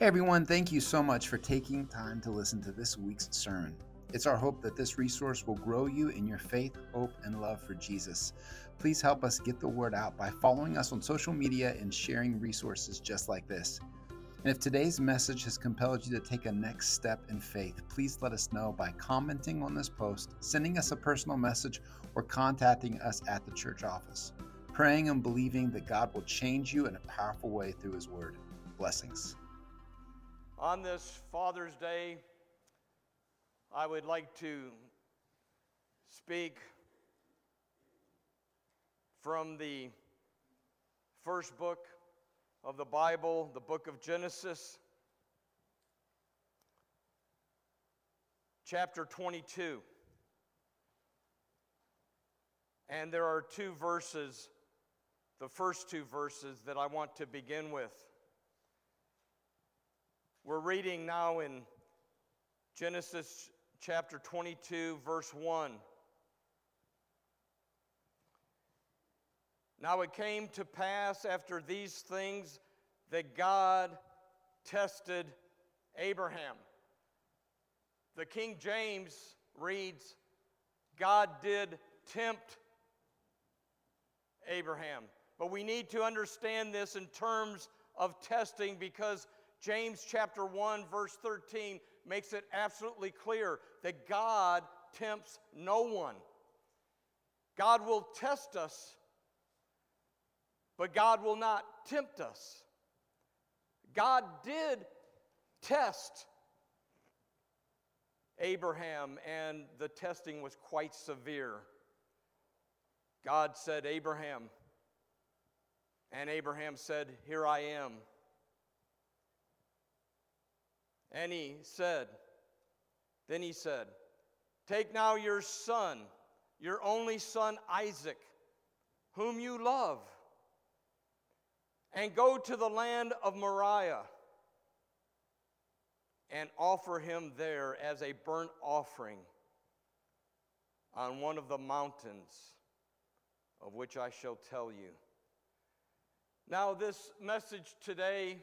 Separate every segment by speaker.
Speaker 1: Hey everyone, thank you so much for taking time to listen to this week's sermon. It's our hope that this resource will grow you in your faith, hope, and love for Jesus. Please help us get the word out by following us on social media and sharing resources just like this. And if today's message has compelled you to take a next step in faith, please let us know by commenting on this post, sending us a personal message, or contacting us at the church office. Praying and believing that God will change you in a powerful way through His Word. Blessings.
Speaker 2: On this Father's Day, I would like to speak from the first book of the Bible, the book of Genesis, chapter 22. And there are two verses, the first two verses that I want to begin with. We're reading now in Genesis chapter 22, verse 1. Now it came to pass after these things that God tested Abraham. The King James reads, God did tempt Abraham. But we need to understand this in terms of testing because James chapter 1 verse 13 makes it absolutely clear that God tempts no one. God will test us, but God will not tempt us. God did test Abraham, and the testing was quite severe. God said, Abraham, and Abraham said, here I am. And he said, take now your son, your only son Isaac, whom you love, and go to the land of Moriah and offer him there as a burnt offering on one of the mountains of which I shall tell you. Now, this message today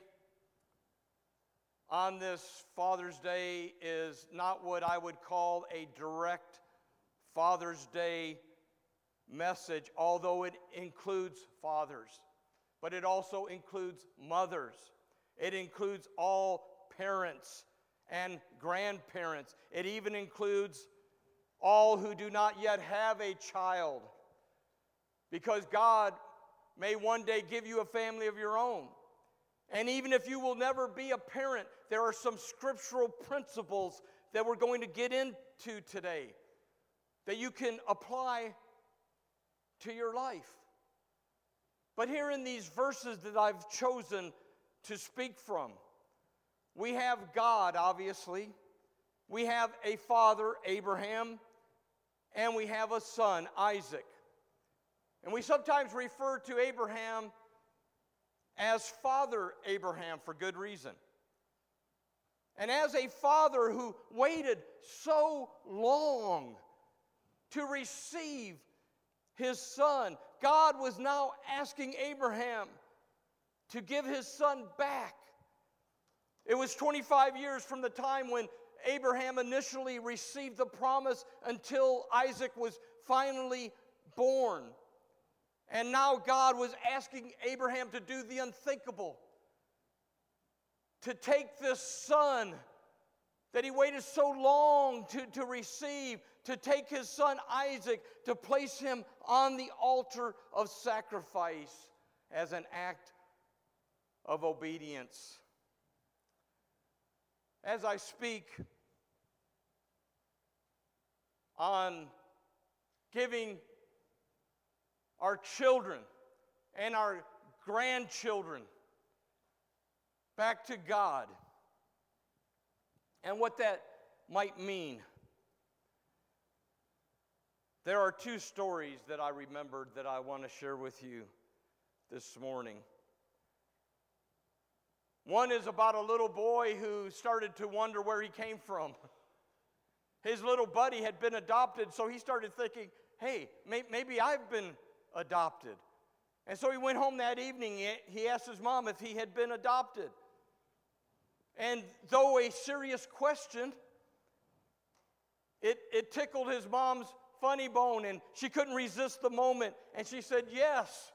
Speaker 2: on this Father's Day is not what I would call a direct Father's Day message, although it includes fathers, but it also includes mothers. It includes all parents and grandparents. It even includes all who do not yet have a child, because God may one day give you a family of your own. And even if you will never be a parent, there are some scriptural principles that we're going to get into today that you can apply to your life. But here in these verses that I've chosen to speak from, we have God, obviously. We have a father, Abraham, and we have a son, Isaac. And we sometimes refer to Abraham as Father Abraham for good reason. And as a father who waited so long to receive his son, God was now asking Abraham to give his son back. It was 25 years from the time when Abraham initially received the promise until Isaac was finally born. And now God was asking Abraham to do the unthinkable, to take this son that he waited so long to receive, to take his son Isaac, to place him on the altar of sacrifice as an act of obedience. As I speak on giving our children and our grandchildren back to God, and what that might mean, there are two stories that I remembered that I want to share with you this morning. One is about a little boy who started to wonder where he came from. His little buddy had been adopted, so he started thinking, hey, maybe I've been adopted. And so he went home that evening. He asked his mom if he had been adopted. And though a serious question, it tickled his mom's funny bone, and she couldn't resist the moment, and she said, yes.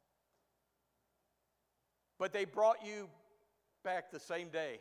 Speaker 2: But they brought you back the same day.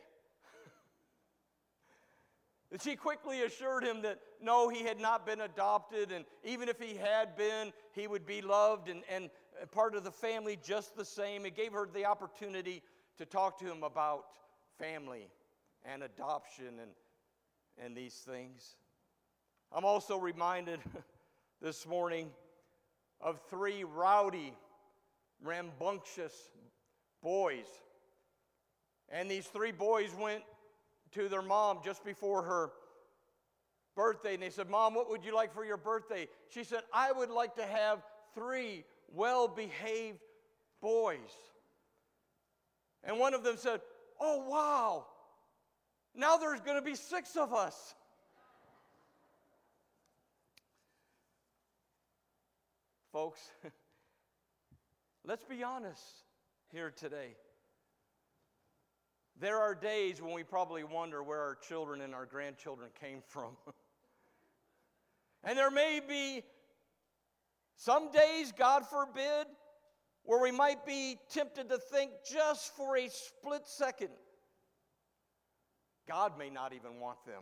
Speaker 2: And she quickly assured him that no, he had not been adopted, and even if he had been, he would be loved and part of the family just the same. It gave her the opportunity to talk to him about family and adoption and these things. I'm also reminded this morning of 3 rowdy, rambunctious boys. And these 3 boys went to their mom just before her birthday, and they said, Mom, what would you like for your birthday? She said, I would like to have 3 well-behaved boys. And one of them said, oh, wow, now there's going to be 6 of us. Folks, let's be honest here today. There are days when we probably wonder where our children and our grandchildren came from. And there may be some days, God forbid, where we might be tempted to think just for a split second, God may not even want them.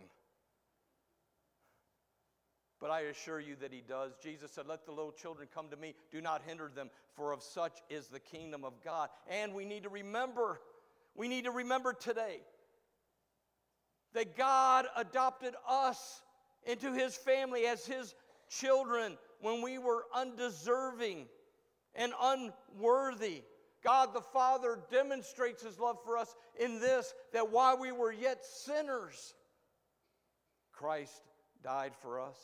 Speaker 2: But I assure you that He does. Jesus said, let the little children come to me. Do not hinder them, for of such is the kingdom of God. And we need to remember today that God adopted us into His family as His children when we were undeserving and unworthy. God the Father demonstrates His love for us in this, that while we were yet sinners, Christ died for us.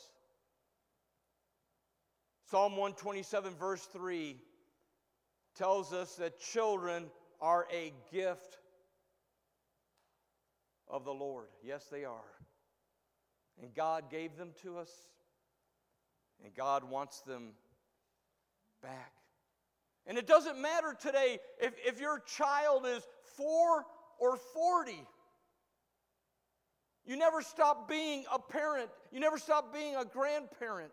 Speaker 2: Psalm 127 verse 3 tells us that children are a gift of the Lord. Yes, they are. And God gave them to us, and God wants them back. And it doesn't matter today if your child is 4 or 40. You never stop being a parent. You never stop being a grandparent.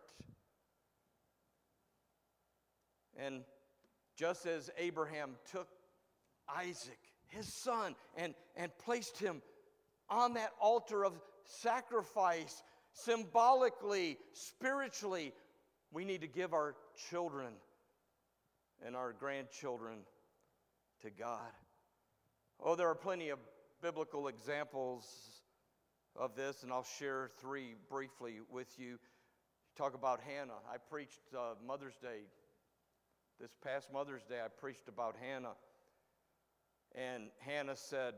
Speaker 2: And just as Abraham took Isaac, his son, and placed him on that altar of sacrifice, symbolically, spiritually, we need to give our children and our grandchildren to God. Oh, there are plenty of biblical examples of this, and I'll share 3 briefly with you. Talk about Hannah. I preached Mother's Day. This past Mother's Day, I preached about Hannah. And Hannah said,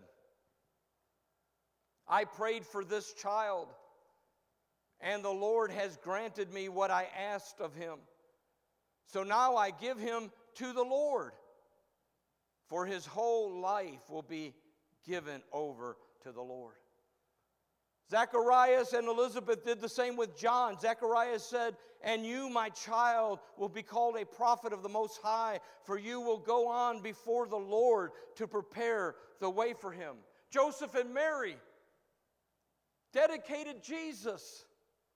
Speaker 2: I prayed for this child, and the Lord has granted me what I asked of Him. So now I give him to the Lord, for his whole life will be given over to the Lord. Zacharias and Elizabeth did the same with John. Zacharias said, and you, my child, will be called a prophet of the Most High, for you will go on before the Lord to prepare the way for Him. Joseph and Mary dedicated Jesus.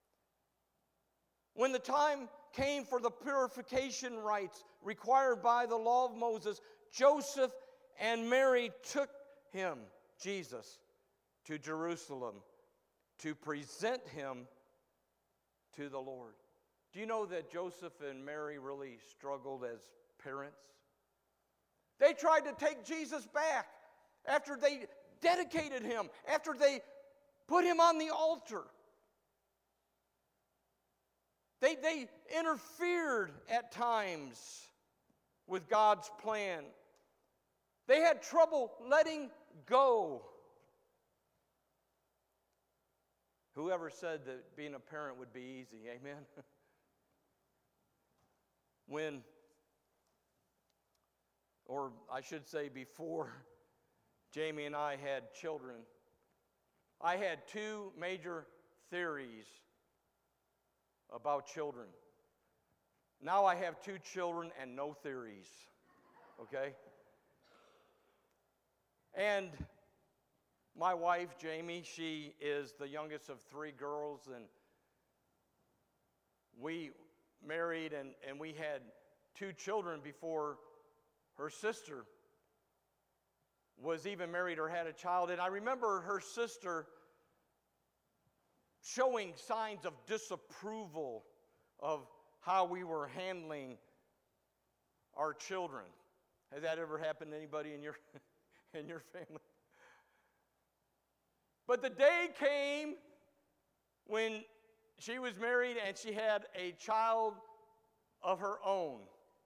Speaker 2: When the time came for the purification rites required by the law of Moses, Joseph and Mary took him, Jesus, to Jerusalem to present him to the Lord. Do you know that Joseph and Mary really struggled as parents? They tried to take Jesus back after they dedicated him, after they put him on the altar. They interfered at times with God's plan. They had trouble letting go. Whoever said that being a parent would be easy, amen? When, or I should say before Jamie and I had children, I had 2 major theories about children. Now I have 2 children and no theories, okay? And My wife, Jamie, she is the youngest of 3 girls, and we married and we had 2 children before her sister was even married or had a child. And I remember her sister showing signs of disapproval of how we were handling our children. Has that ever happened to anybody in your family? But the day came when she was married and she had a child of her own.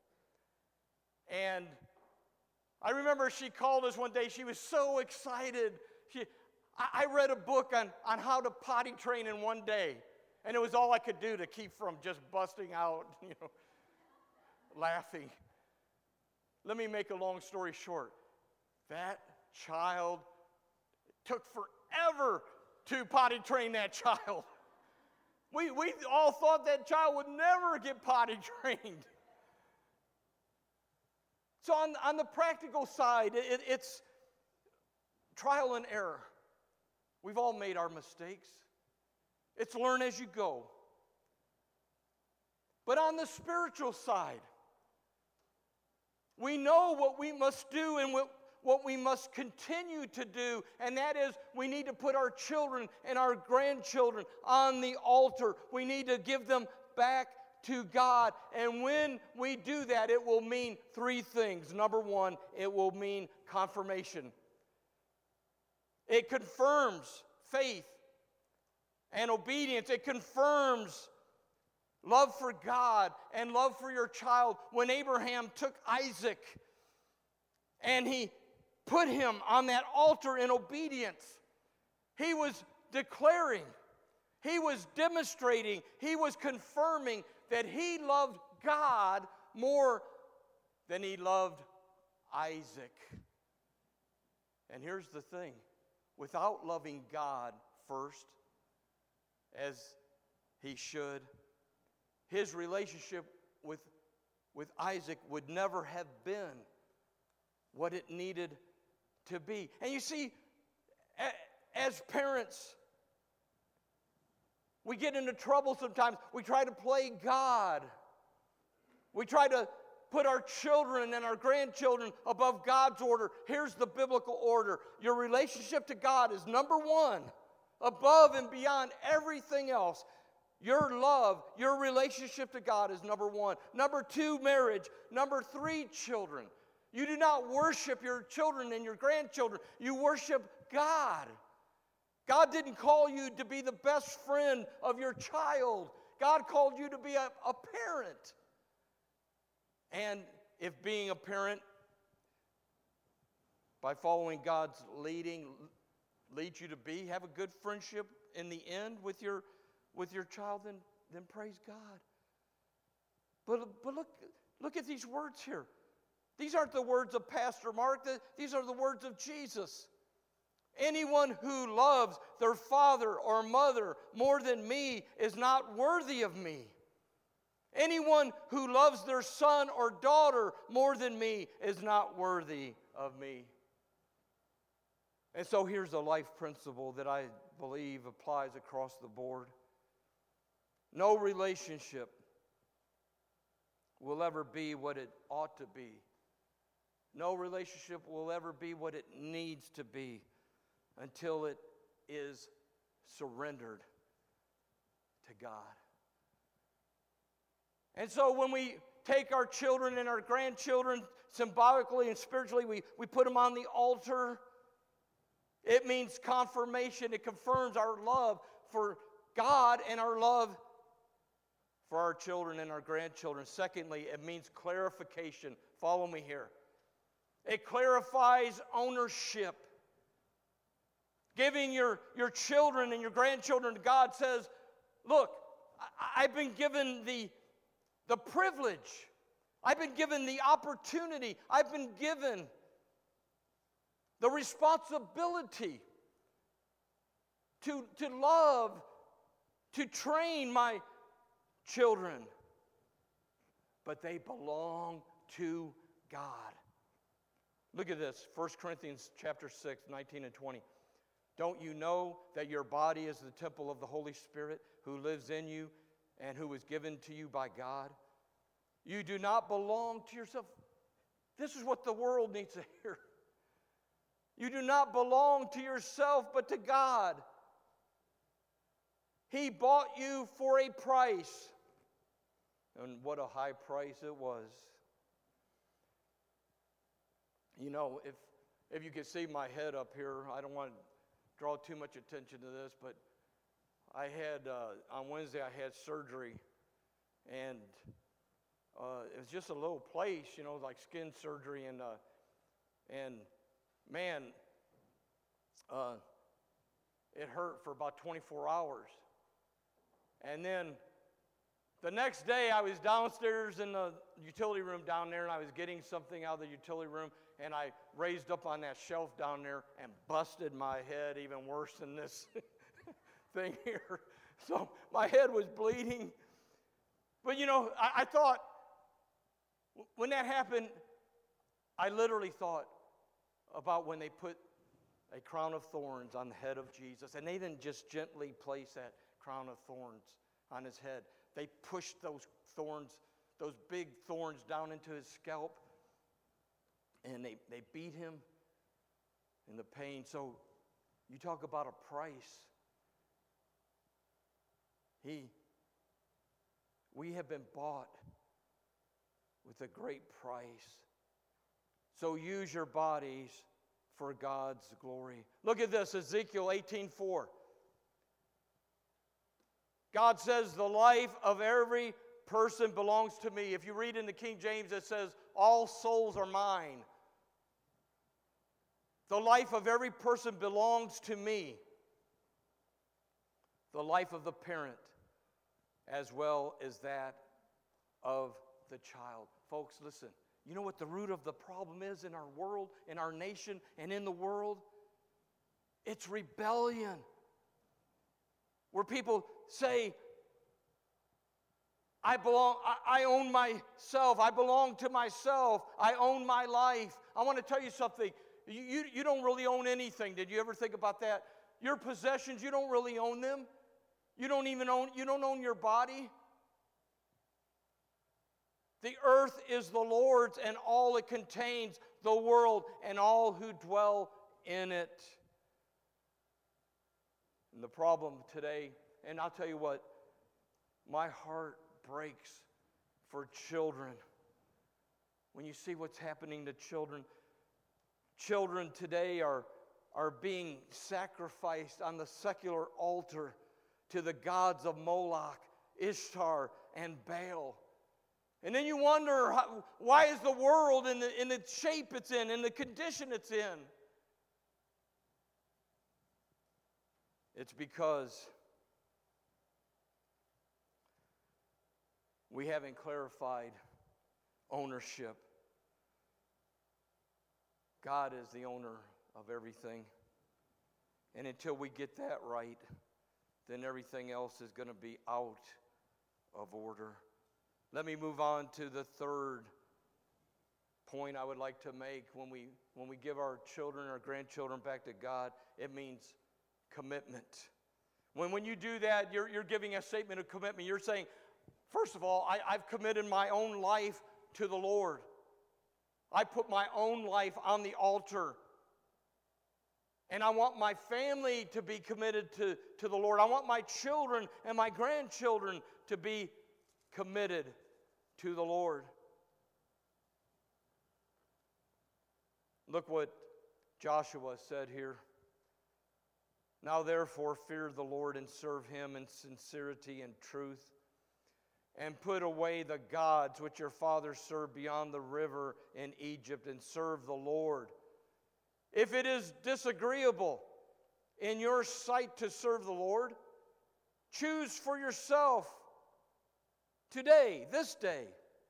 Speaker 2: And I remember she called us one day. She was so excited. I read a book on how to potty train in one day. And it was all I could do to keep from just busting out, laughing. Let me make a long story short. That child took forever to potty train that child. We all thought that child would never get potty trained. So on the practical side, it's trial and error. We've all made our mistakes. It's learn as you go. But on the spiritual side, we know what we must do and what we must continue to do, and that is we need to put our children and our grandchildren on the altar. We need to give them back to God. And when we do that, it will mean 3 things. Number 1, it will mean confirmation. It confirms faith and obedience. It confirms love for God and love for your child. When Abraham took Isaac and he put him on that altar in obedience, he was declaring, he was demonstrating, he was confirming that he loved God more than he loved Isaac. And here's the thing. Without loving God first, as he should, his relationship with Isaac would never have been what it needed to be. And you see, as parents, we get into trouble sometimes. We try to play God. We try to put our children and our grandchildren above God's order. Here's the biblical order. Your relationship to God is number 1, above and beyond everything else. Your love, your relationship to God is number 1. Number 2, marriage. Number 3, children. You do not worship your children and your grandchildren. You worship God. God didn't call you to be the best friend of your child. God called you to be a parent. And if being a parent, by following God's leading, leads you to have a good friendship in the end with your child, then praise God. But look at these words here. These aren't the words of Pastor Mark. These are the words of Jesus. Anyone who loves their father or mother more than me is not worthy of me. Anyone who loves their son or daughter more than me is not worthy of me. And so here's a life principle that I believe applies across the board. No relationship will ever be what it ought to be. No relationship will ever be what it needs to be until it is surrendered to God. And so when we take our children and our grandchildren symbolically and spiritually, we put them on the altar. It means confirmation. It confirms our love for God and our love for our children and our grandchildren. Secondly, it means clarification. Follow me here. It clarifies ownership. Giving your children and your grandchildren to God says, look, I've been given the privilege. I've been given the opportunity. I've been given the responsibility to love, to train my children. But they belong to God. Look at this, 1 Corinthians chapter 6, 19 and 20. Don't you know that your body is the temple of the Holy Spirit who lives in you and who was given to you by God? You do not belong to yourself. This is what the world needs to hear. You do not belong to yourself, but to God. He bought you for a price. And what a high price it was. You know, if you could see my head up here, I don't want to draw too much attention to this, but I had, on Wednesday, I had surgery. And it was just a little place, you know, like skin surgery. And man, it hurt for about 24 hours. And then the next day I was downstairs in the utility room down there, and I was getting something out of the utility room, and I raised up on that shelf down there and busted my head even worse than this thing here. So my head was bleeding. But you know, I thought, when that happened, I literally thought about when they put a crown of thorns on the head of Jesus, and they didn't just gently place that crown of thorns on his head. They pushed those thorns, those big thorns, down into his scalp, and they beat him in the pain. So you talk about a price. We have been bought with a great price. So use your bodies for God's glory. Look at this, Ezekiel 18:4. God says, the life of every person belongs to me. If you read in the King James, it says, all souls are mine. The life of every person belongs to me. The life of the parent, as well as that of the child. Folks, listen. You know what the root of the problem is in our world, in our nation, and in the world? It's rebellion. Where people say, I own myself, I belong to myself, I own my life. I want to tell you something. You don't really own anything. Did you ever think about that? Your possessions, you don't really own them. You don't own your body. The earth is the Lord's and all it contains, the world and all who dwell in it. And the problem today, and I'll tell you what, my heart breaks for children. When you see what's happening to children, children today are being sacrificed on the secular altar to the gods of Moloch, Ishtar, and Baal. And then you wonder, why is the world in the shape it's in the condition it's in? It's because we haven't clarified ownership. God is the owner of everything. And until we get that right, then everything else is going to be out of order. Let me move on to the third point I would like to make. When we give our children, our grandchildren back to God, it means commitment. When you do that, you're giving a statement of commitment. You're saying, first of all, I've committed my own life to the Lord. I put my own life on the altar. And I want my family to be committed to the Lord. I want my children and my grandchildren to be committed to the Lord. Look what Joshua said here. Now therefore fear the Lord and serve him in sincerity and truth, and put away the gods which your fathers served beyond the river in Egypt, and serve the Lord. If it is disagreeable in your sight to serve the Lord, choose for yourself today, this day,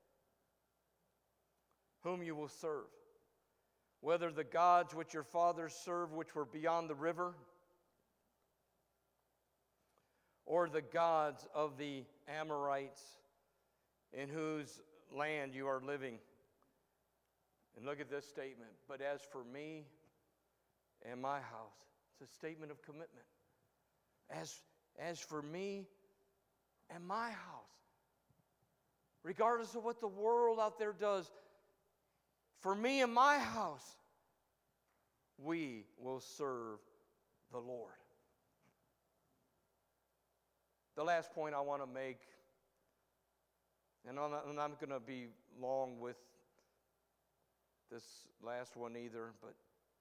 Speaker 2: whom you will serve, whether the gods which your fathers served, which were beyond the river, or the gods of the Amorites in whose land you are living. And look at this statement. But as for me and my house, It's a statement of commitment. As for me and my house, regardless of what the world out there does, for me and my house, we will serve the Lord. The last point I want to make, and I'm not going to be long with this last one either, but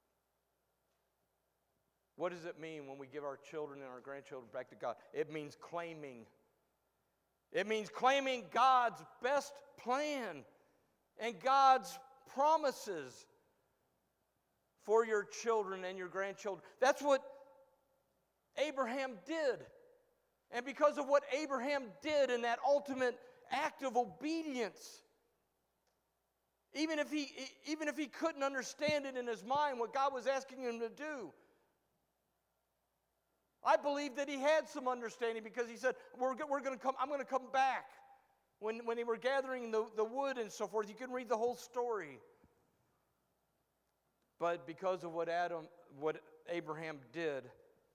Speaker 2: what does it mean when we give our children and our grandchildren back to God? It means claiming. It means claiming God's best plan and God's promises for your children and your grandchildren. That's what Abraham did. And because of what Abraham did in that ultimate act of obedience, even if he couldn't understand it in his mind, what God was asking him to do, I believe that he had some understanding, because he said, I'm going to come back. When they were gathering the wood and so forth, you can read the whole story. But because of what Abraham did,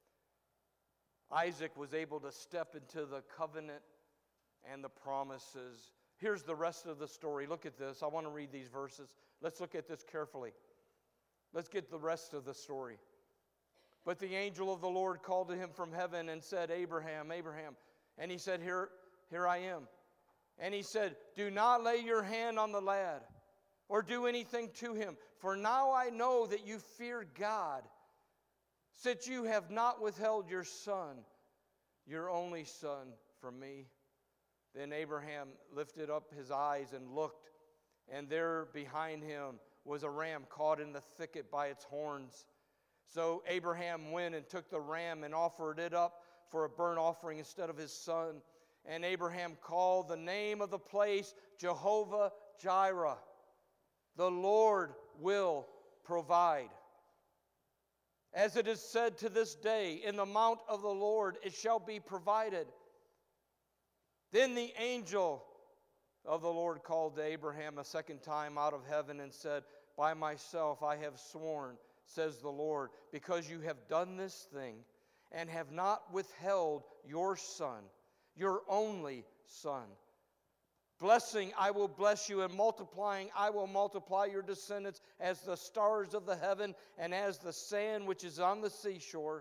Speaker 2: Isaac was able to step into the covenant and the promises. Here's the rest of the story. Look at this. I want to read these verses. Let's look at this carefully. Let's get the rest of the story. But the angel of the Lord called to him from heaven and said, Abraham, Abraham. And he said, Here I am. And he said, do not lay your hand on the lad or do anything to him. For now I know that you fear God, since you have not withheld your son, your only son, from me. Then Abraham lifted up his eyes and looked, and there behind him was a ram caught in the thicket by its horns. So Abraham went and took the ram and offered it up for a burnt offering instead of his son. And Abraham called the name of the place Jehovah Jireh. The Lord will provide. As it is said to this day, in the mount of the Lord it shall be provided. Then the angel of the Lord called to Abraham a second time out of heaven and said, by myself I have sworn, says the Lord, because you have done this thing and have not withheld your son, your only son. Blessing, I will bless you, and multiplying, I will multiply your descendants as the stars of the heaven and as the sand which is on the seashore.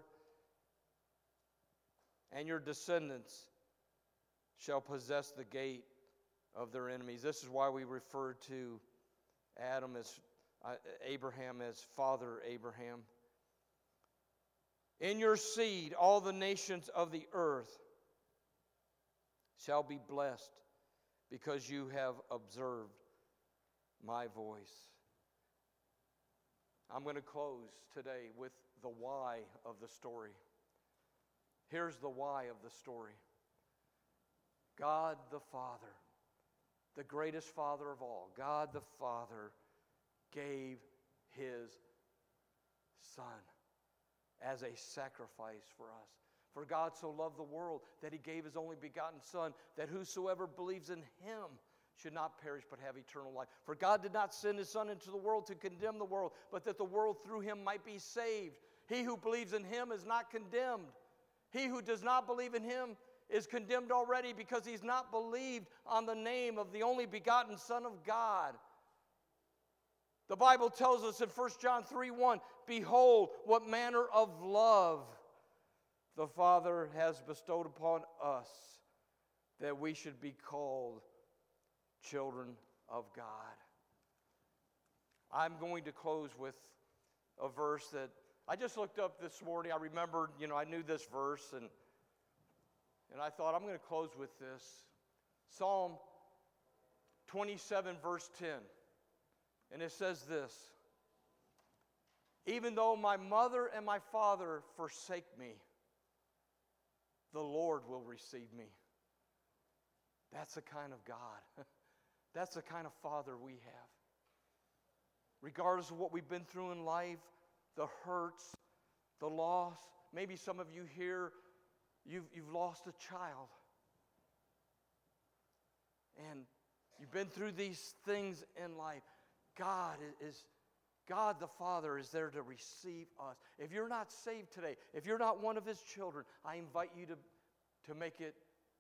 Speaker 2: And your descendants shall possess the gate of their enemies. This is why we refer to Abraham as Father Abraham. In your seed, all the nations of the earth shall be blessed, because you have observed my voice. I'm going to close today with the why of the story. Here's the why of the story. God the Father, the greatest Father of all, God the Father gave His Son as a sacrifice for us. For God so loved the world that He gave His only begotten Son, that whosoever believes in Him should not perish but have eternal life. For God did not send His Son into the world to condemn the world, but that the world through Him might be saved. He who believes in Him is not condemned. He who does not believe in Him is condemned already, because he's not believed on the name of the only begotten Son of God. The Bible tells us in 1 John 3:1, behold, what manner of love the Father has bestowed upon us, that we should be called children of God. I'm going to close with a verse that I just looked up this morning. I remembered, I knew this verse, and I thought, I'm going to close with this. Psalm 27, verse 10. And it says this: even though my mother and my father forsake me, the Lord will receive me. That's the kind of God. That's the kind of Father we have. Regardless of what we've been through in life, the hurts, the loss. Maybe some of you here, you've lost a child. And you've been through these things in life. God God the Father is there to receive us. If you're not saved today, if you're not one of His children, I invite you to make it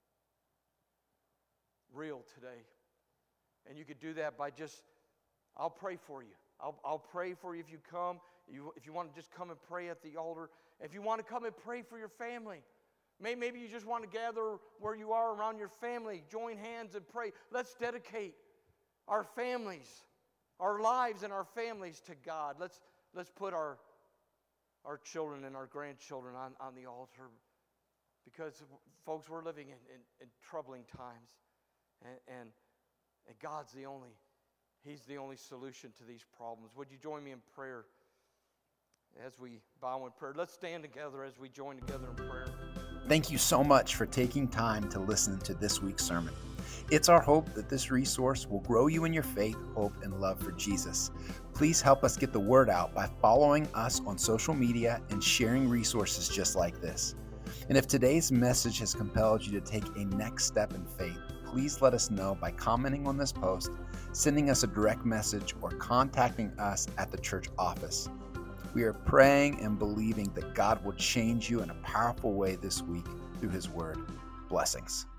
Speaker 2: real today. And you could do that by I'll pray for you. I'll pray for you if you come. If you want to just come and pray at the altar. If you want to come and pray for your family. Maybe you just want to gather where you are around your family. Join hands and pray. Let's dedicate our families, our lives and our families to God. Let's put our children and our grandchildren on the altar. Because, folks, we're living in troubling times. And God's He's the only solution to these problems. Would you join me in prayer as we bow in prayer? Let's stand together as we join together in prayer.
Speaker 1: Thank you so much for taking time to listen to this week's sermon. It's our hope that this resource will grow you in your faith, hope, and love for Jesus. Please help us get the word out by following us on social media and sharing resources just like this. And if today's message has compelled you to take a next step in faith, please let us know by commenting on this post, sending us a direct message, or contacting us at the church office. We are praying and believing that God will change you in a powerful way this week through His word. Blessings.